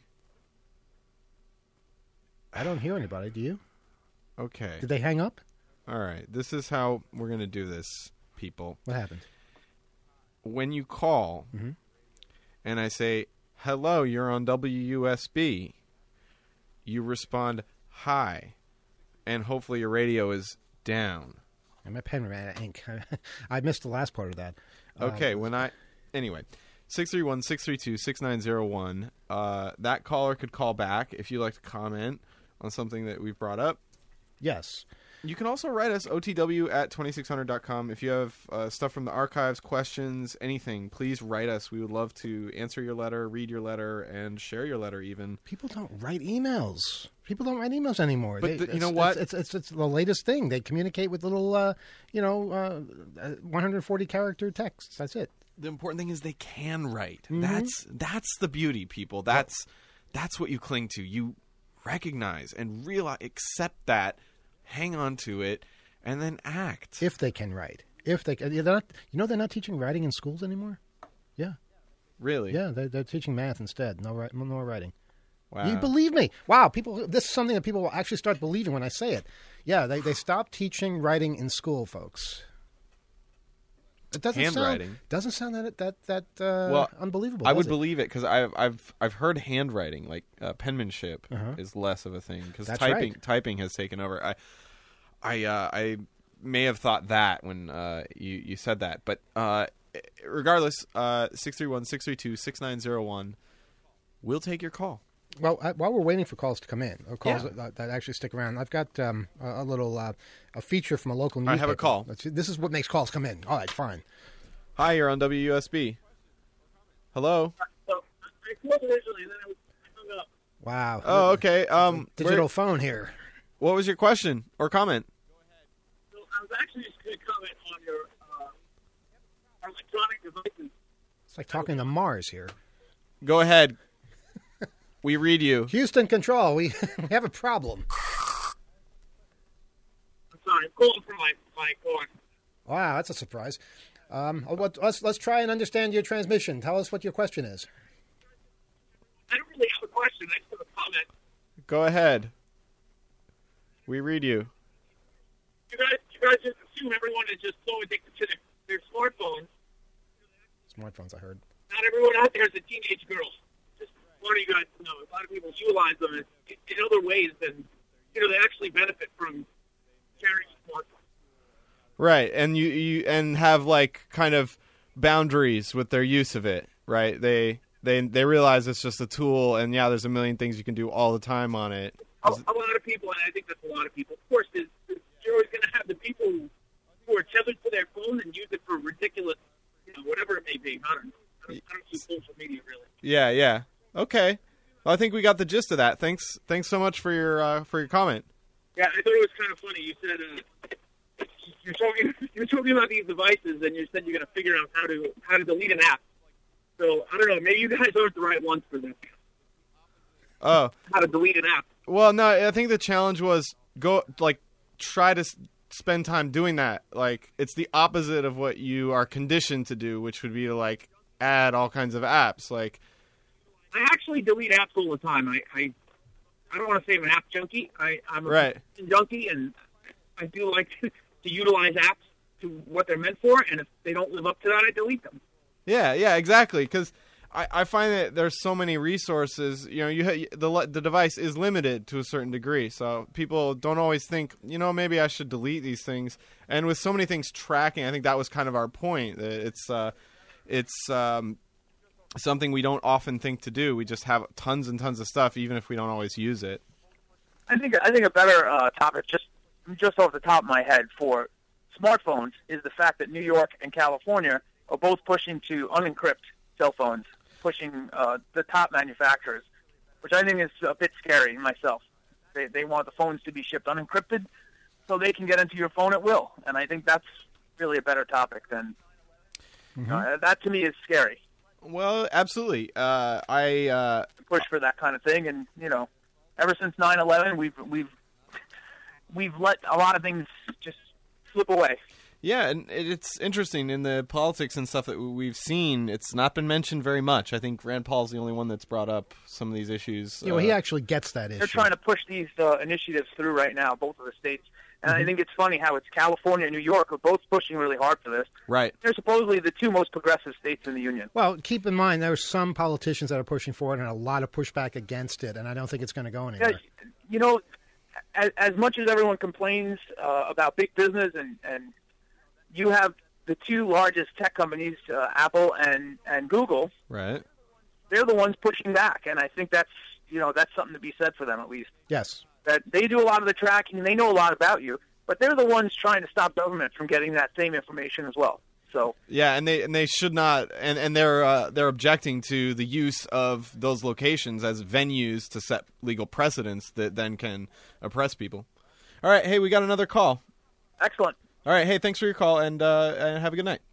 I don't hear anybody. Do you? Okay. Did they hang up? All right. This is how we're going to do this, people. What happened? When you call and I say, hello, you're on WUSB, you respond, hi, and hopefully your radio is down. And my pen ran out of ink. I missed the last part of that. Okay. Anyway, 631-632-6901. That caller could call back if you'd like to comment on something that we've brought up. Yes. You can also write us, otw@2600.com. If you have stuff from the archives, questions, anything, please write us. We would love to answer your letter, read your letter, and share your letter even. People don't write emails. People don't write emails anymore. But you know what? It's the latest thing. They communicate with little, 140-character texts. That's it. The important thing is they can write. Mm-hmm. That's the beauty, people. That's what you cling to. You recognize and realize, accept that, hang on to it, and then act. If they can write. If they can. They're not teaching writing in schools anymore? Yeah. Really? Yeah, they're teaching math instead. No writing. Wow. You believe me? Wow, people. This is something that people will actually start believing when I say it. Yeah, they stopped teaching writing in school, folks. It doesn't sound that unbelievable. I would believe it because I've heard handwriting, like penmanship, is less of a thing because typing has taken over. I may have thought that when you said that, but regardless, 631-632-6901. We'll take your call. Well, while we're waiting for calls to come in, or calls that actually stick around, I've got a little a feature from a local newspaper. I have a call. This is what makes calls come in. All right, fine. Hi, you're on WUSB. Hello. Wow. Oh, okay. Digital phone here. What was your question or comment? So I was actually just going to comment on your electronic devices. It's like talking to Mars here. Go ahead. We read you. Houston Control, we have a problem. I'm sorry, I'm calling from my car. Wow, that's a surprise. Let's try and understand your transmission. Tell us what your question is. I don't really have a question. I just have a comment. Go ahead. We read you. You guys just assume everyone is just so addicted to their smartphones. Smartphones, I heard. Not everyone out there is a teenage girl. Just wanting you guys to know, a lot of people utilize them in other ways than, they actually benefit from carrying a smartphone. Right, and you and have like kind of boundaries with their use of it, right? They realize it's just a tool, and yeah, there's a million things you can do all the time on it. A lot of people, and I think that's a lot of people. Of course, you're always going to have the people who are tethered to their phone and use it for ridiculous, whatever it may be. I don't use social media really. Yeah. Okay. Well, I think we got the gist of that. Thanks so much for your comment. Yeah, I thought it was kind of funny. You said you're talking about these devices, and you said you're going to figure out how to delete an app. So I don't know. Maybe you guys aren't the right ones for this. Oh. How to delete an app. Well, no, I think the challenge was try to spend time doing that. Like, it's the opposite of what you are conditioned to do, which would be to add all kinds of apps. Like, I actually delete apps all the time. I don't want to say I'm an app junkie. I'm a junkie, and I do like to utilize apps to what they're meant for, and if they don't live up to that, I delete them. Yeah, exactly. Because I find that there's so many resources. The device is limited to a certain degree, so people don't always think, maybe I should delete these things. And with so many things tracking, I think that was kind of our point. That it's something we don't often think to do. We just have tons and tons of stuff, even if we don't always use it. I think a better topic, just off the top of my head, for smartphones is the fact that New York and California are both pushing to unencrypt cell phones, pushing the top manufacturers, which I think is a bit scary myself. They want the phones to be shipped unencrypted so they can get into your phone at will, and I think that's really a better topic than that. To me is scary. Well, absolutely. I push for that kind of thing, and ever since 9/11, we've let a lot of things just slip away. Yeah, and it's interesting in the politics and stuff that we've seen. It's not been mentioned very much. I think Rand Paul's the only one that's brought up some of these issues. Yeah, well, he actually gets that issue. They're trying to push these initiatives through right now, both of the states. And I think it's funny how it's California and New York are both pushing really hard for this. Right. They're supposedly the two most progressive states in the union. Well, keep in mind, there are some politicians that are pushing for it and a lot of pushback against it, and I don't think it's going to go anywhere. Yeah, as much as everyone complains about big business, and you have the two largest tech companies, Apple and Google. Right. They're the ones pushing back, and I think that's something to be said for them at least. Yes. That they do a lot of the tracking, and they know a lot about you, but they're the ones trying to stop government from getting that same information as well. So yeah, and they should not, and they're objecting to the use of those locations as venues to set legal precedents that then can oppress people. All right, hey, we got another call. Excellent. All right, hey, thanks for your call, and have a good night.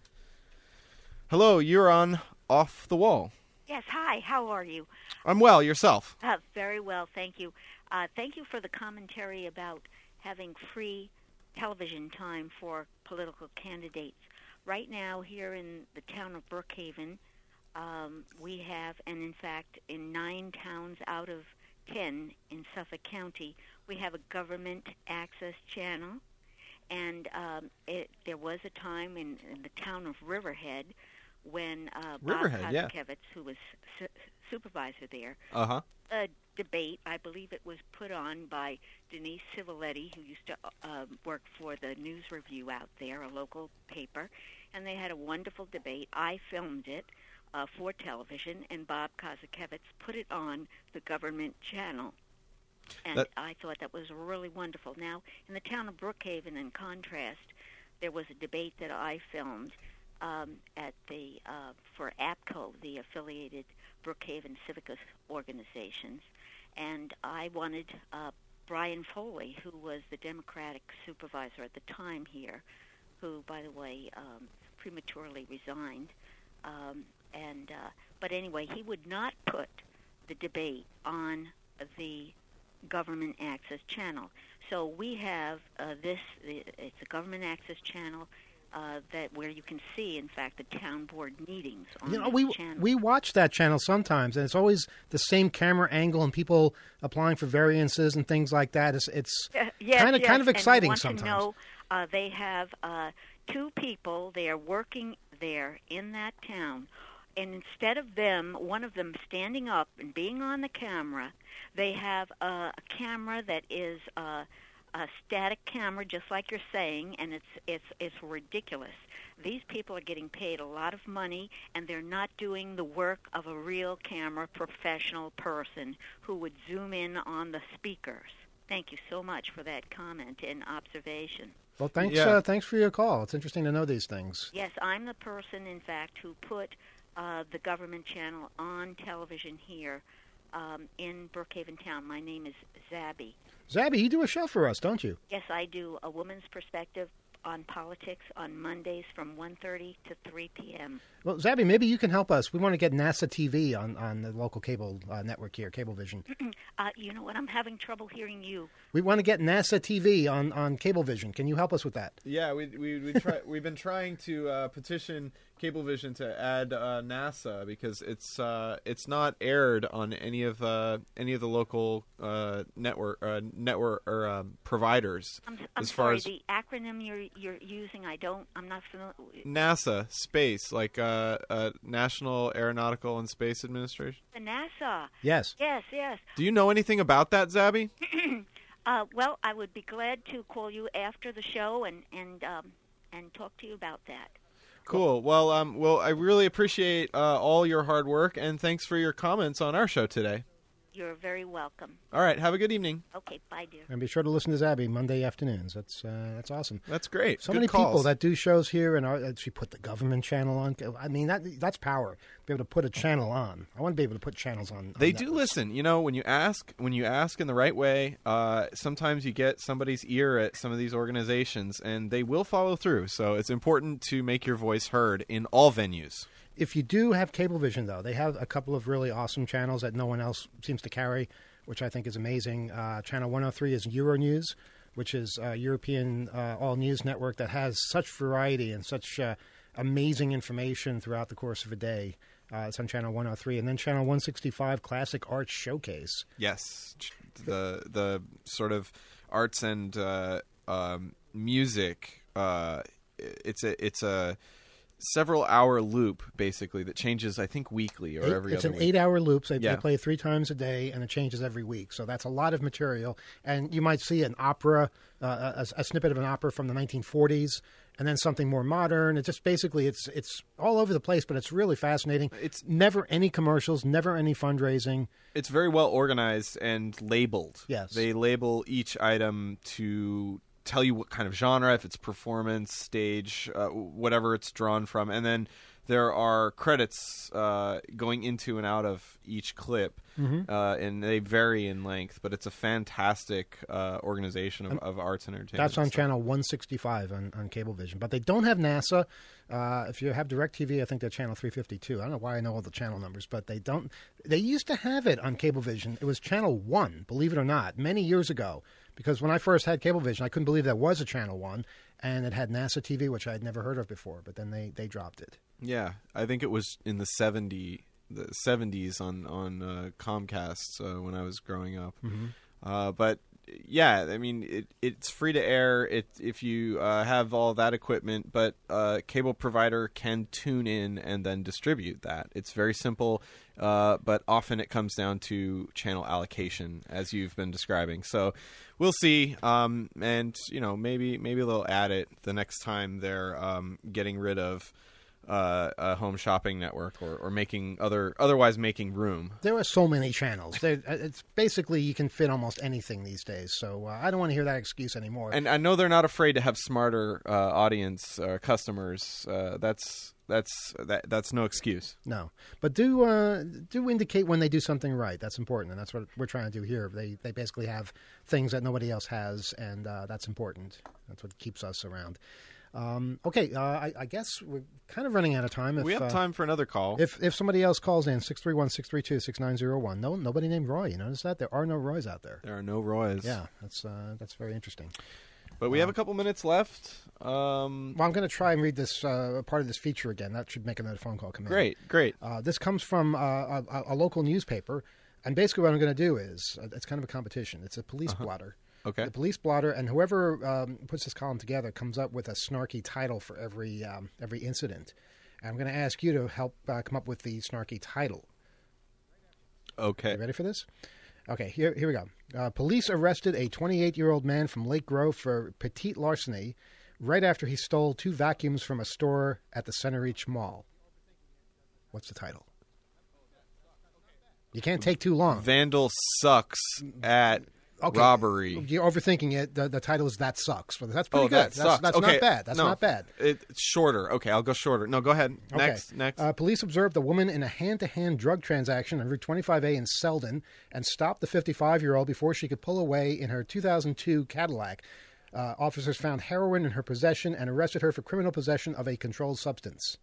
Hello, you're on Off the Wall. Yes, hi, how are you? I'm well, yourself? Very well, thank you. Thank you for the commentary about having free television time for political candidates. Right now, here in the town of Brookhaven, we have, and in fact, in 9 towns out of 10 in Suffolk County, we have a government access channel. And there was a time in the town of Riverhead when Bob Kazakevitz, who was supervisor there, a debate, I believe it was put on by Denise Civiletti, who used to work for the News Review out there, a local paper, and they had a wonderful debate. I filmed it for television, and Bob Kazakevitz put it on the government channel. And I thought that was really wonderful. Now, in the town of Brookhaven, in contrast, there was a debate that I filmed at for APCO, the affiliated Brookhaven civic organizations, and I wanted Brian Foley, who was the Democratic supervisor at the time here, who, by the way, prematurely resigned. But anyway, he would not put the debate on the government access channel. So we have it's a government access channel that where you can see, in fact, the town board meetings on channel. We watch that channel sometimes, and it's always the same camera angle and people applying for variances and things like that. It's kind of exciting sometimes. To know, they have 2 people. They are working there in that town. And instead of one of them standing up and being on the camera, they have a camera that is a static camera, just like you're saying, and it's ridiculous. These people are getting paid a lot of money, and they're not doing the work of a real camera professional person who would zoom in on the speakers. Thank you so much for that comment and observation. Well, thanks. Thanks for your call. It's interesting to know these things. Yes, I'm the person, in fact, who put the government channel on television here in Brookhaven Town. My name is Zabby. Zabby, you do a show for us, don't you? Yes, I do. A Woman's Perspective on Politics on Mondays from 1:30 to 3 p.m. Well, Zabby, maybe you can help us. We want to get NASA TV on the local cable network here, Cablevision. You know what? I'm having trouble hearing you. We want to get NASA TV on Cablevision. Can you help us with that? Yeah, we've been trying to petition Cablevision to add NASA because it's not aired on any of the local network providers. I'm sorry. The acronym you're using, I'm not familiar. NASA, space, like National Aeronautical and Space Administration. The NASA. Yes. Yes. Do you know anything about that, Zabby? Well, I would be glad to call you after the show and talk to you about that. Cool. Well, I really appreciate all your hard work, and thanks for your comments on our show today. You're very welcome. All right. Have a good evening. Okay. Bye, dear. And be sure to listen to Zabby Monday afternoons. That's awesome. That's great. So good many calls. people that do shows here, and she put the government channel on. I mean, that's power. Be able to put a channel on. I want to be able to put channels on. They do listen. You know, when you ask in the right way, sometimes you get somebody's ear at some of these organizations, and they will follow through. So it's important to make your voice heard in all venues. If you do have Cablevision, though, they have a couple of really awesome channels that no one else seems to carry, which I think is amazing. Channel 103 is Euronews, which is a European all-news network that has such variety and such amazing information throughout the course of a day. It's on Channel 103. And then Channel 165, Classic Arts Showcase. Yes, the sort of arts and music. It's a several-hour loop, basically, that changes, I think, weekly or every other week. It's an 8-hour loop, so they play 3 times a day, and it changes every week. So that's a lot of material. And you might see an opera, a snippet of an opera from the 1940s, and then something more modern. It just basically, it's all over the place, but it's really fascinating. It's never any commercials, never any fundraising. It's very well organized and labeled. Yes. They label each item to tell you what kind of genre, if it's performance, stage, whatever it's drawn from. And then there are credits going into and out of each clip, and they vary in length, but it's a fantastic organization of arts and entertainment. That's on Channel 165 on Cablevision. But they don't have NASA. If you have DirecTV, I think they're Channel 352. I don't know why I know all the channel numbers, but they don't. They used to have it on Cablevision. It was Channel 1, believe it or not, many years ago. Because when I first had Cablevision, I couldn't believe there was a Channel 1, and it had NASA TV, which I had never heard of before. But then they dropped it. Yeah, I think it was in the 70s on Comcast when I was growing up. But yeah, I mean, it's free to air if you have all that equipment, but a cable provider can tune in and then distribute that. It's very simple, but often it comes down to channel allocation, as you've been describing. So we'll see, and maybe they'll add it the next time they're getting rid of a home shopping network or otherwise making room. There are so many channels. It's basically you can fit almost anything these days. So I don't want to hear that excuse anymore. And I know they're not afraid to have smarter audience customers. That's no excuse. No, but do indicate when they do something right. That's important, and that's what we're trying to do here. They basically have things that nobody else has, and that's important. That's what keeps us around. Okay, I guess we're kind of running out of time. We have time for another call. If somebody else calls in, 631-632-6901. Nobody named Roy. You notice that? There are no Roys out there. There are no Roys. Yeah, that's very interesting. But we have a couple minutes left. Well, I'm going to try and read this part of this feature again. That should make another phone call come in. Great. This comes from a local newspaper, and basically what I'm going to do is it's kind of a competition. It's a police blotter. Okay. The police blotter, and whoever puts this column together comes up with a snarky title for every incident. And I'm going to ask you to help come up with the snarky title. Okay. You ready for this? Okay, here we go. Police arrested a 28-year-old man from Lake Grove for petite larceny right after he stole 2 vacuums from a store at the Centereach Mall. What's the title? You can't take too long. Vandal sucks at robbery. You're overthinking it. The title is That Sucks. But that's pretty good. That sucks. That's okay. not bad. That's not bad. It's shorter. Okay, I'll go shorter. No, go ahead. Next. Police observed a woman in a hand-to-hand drug transaction on Route 25A in Selden and stopped the 55-year-old before she could pull away in her 2002 Cadillac. Officers found heroin in her possession and arrested her for criminal possession of a controlled substance.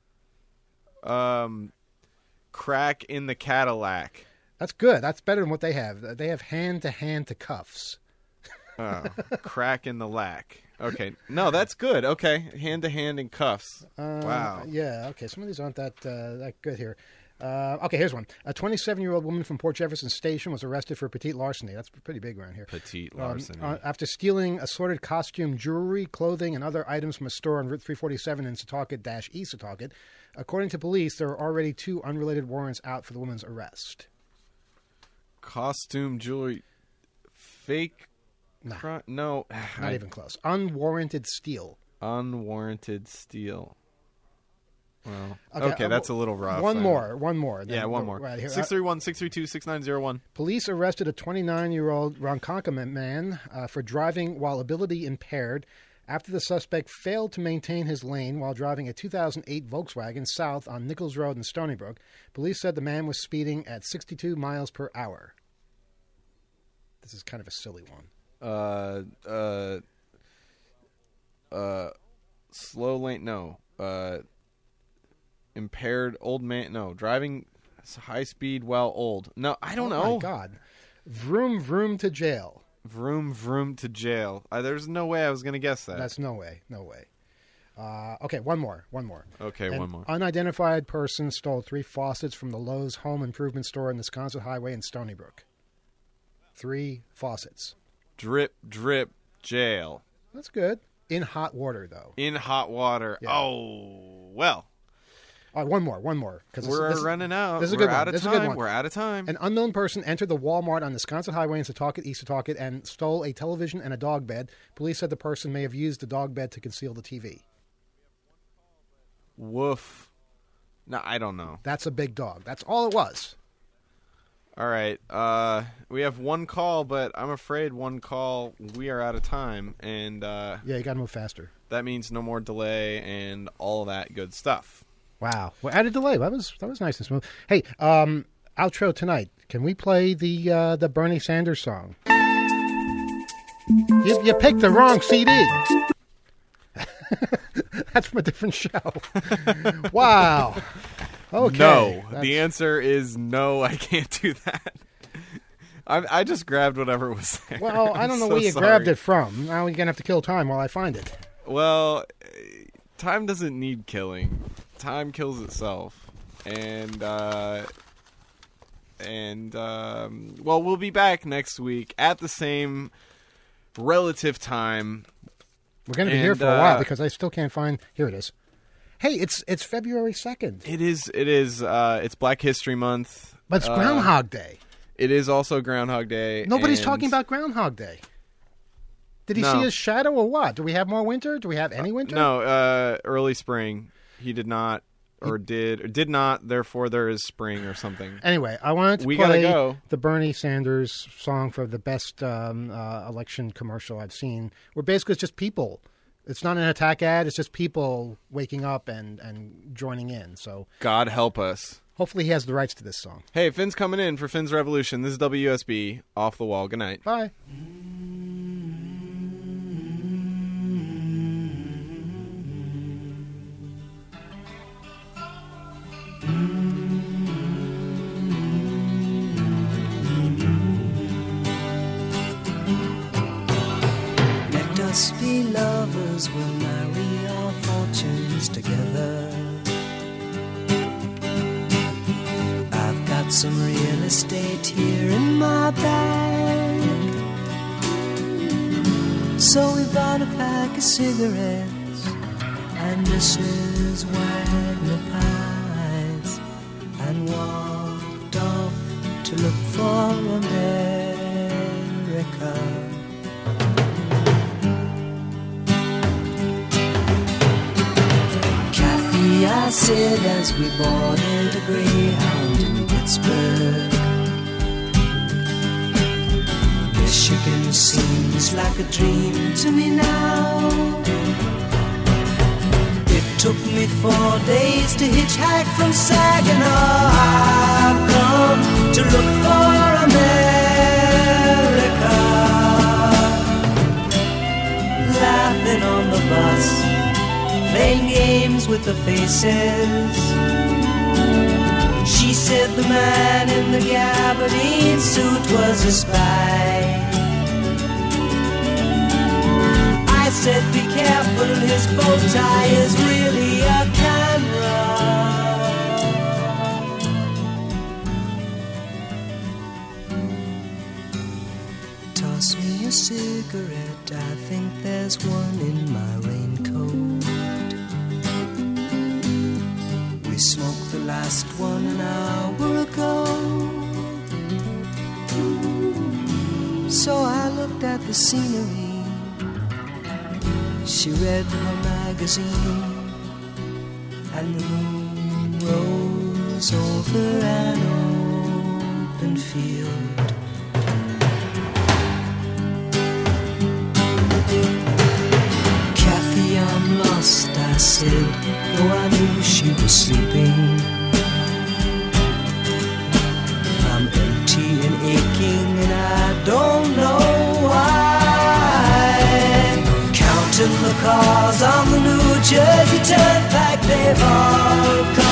Crack in the Cadillac. That's good. That's better than what they have. They have hand-to-hand to cuffs. Crack in the lack. Okay. No, that's good. Okay. Hand-to-hand and cuffs. Wow. Yeah, okay. Some of these aren't that good here. Okay, here's one. A 27-year-old woman from Port Jefferson Station was arrested for petite larceny. That's pretty big around here. Petite larceny. After stealing assorted costume, jewelry, clothing, and other items from a store on Route 347 in Setauket-East Setauket. According to police, there are already 2 unrelated warrants out for the woman's arrest. Costume, jewelry, fake... Nah. No. Not even close. Unwarranted steal. Unwarranted steal. Well, okay, that's a little rough. One more. Yeah, one more. Right here. 631-632-6901. Police arrested a 29-year-old Ronkonkoma man for driving while ability impaired after the suspect failed to maintain his lane while driving a 2008 Volkswagen south on Nichols Road in Stony Brook. Police said the man was speeding at 62 miles per hour. This is kind of a silly one. Slow lane, no. Impaired old man, no. Driving high speed while old. No, I don't know. Oh, my God. Vroom, vroom to jail. Vroom, vroom to jail. There's no way I was going to guess that. That's no way. Okay, one more. Okay, one more. Unidentified person stole 3 faucets from the Lowe's home improvement store on the Wisconsin Highway in Stony Brook. 3 faucets. Drip, drip, jail. That's good. In hot water, though. In hot water. Yeah. Oh, well. One more. We're running out. This is a good one. Out of time. We're out of time. An unknown person entered the Walmart on the Wisconsin Highway in Setauket-East Setauket and stole a television and a dog bed. Police said the person may have used the dog bed to conceal the TV. Woof. No, I don't know. That's a big dog. That's all it was. All right. We have one call, but I'm afraid one call, we are out of time. And yeah, you got to move faster. That means no more delay and all that good stuff. Wow. Well, added delay. That was nice and smooth. Hey, outro tonight. Can we play the Bernie Sanders song? You picked the wrong CD. That's from a different show. Wow. Okay. No. The answer is no, I can't do that. I just grabbed whatever was there. Well, I don't know where you grabbed it from. Now you're going to have to kill time while I find it. Well, time doesn't need killing. Time kills itself. And we'll be back next week at the same relative time. We're going to be here for a while because I still can't find... Here it is. Hey, it's February 2nd. It is. It's Black History Month. But it's Groundhog Day. It is also Groundhog Day. Nobody's talking about Groundhog Day. Did he see his shadow or what? Do we have more winter? Do we have any winter? No, early spring. He did not, or did not, therefore there is spring or something. Anyway, I wanted to play the Bernie Sanders song for the best election commercial I've seen, where basically it's just people. It's not an attack ad. It's just people waking up and joining in. So God help us. Hopefully he has the rights to this song. Hey, Finn's coming in for Finn's Revolution. This is WSB. Off the Wall. Good night. Bye. Let us some real estate here in my bag. So we bought a pack of cigarettes and Mrs. Wagner pies and walked off to look for America. Kathy, I said as we boarded a Greyhound in Pittsburgh, Michigan seems like a dream to me now. It took me 4 days to hitchhike from Saginaw. I've come to look for America. Laughing on the bus, playing games with the faces. She said the man in the gabardine suit was a spy. I said be careful, his bow tie is really a camera. Toss me a cigarette, I think there's one in my raincoat. We smoked the last one an hour ago. So I looked at the scenery. She read her magazine, and the moon rose over an open field. Kathy, I'm lost, I said, though I knew she was sleeping. I'm empty and aching, and I don't know why. Counting the cars on the New Jersey Turnpike, they've all come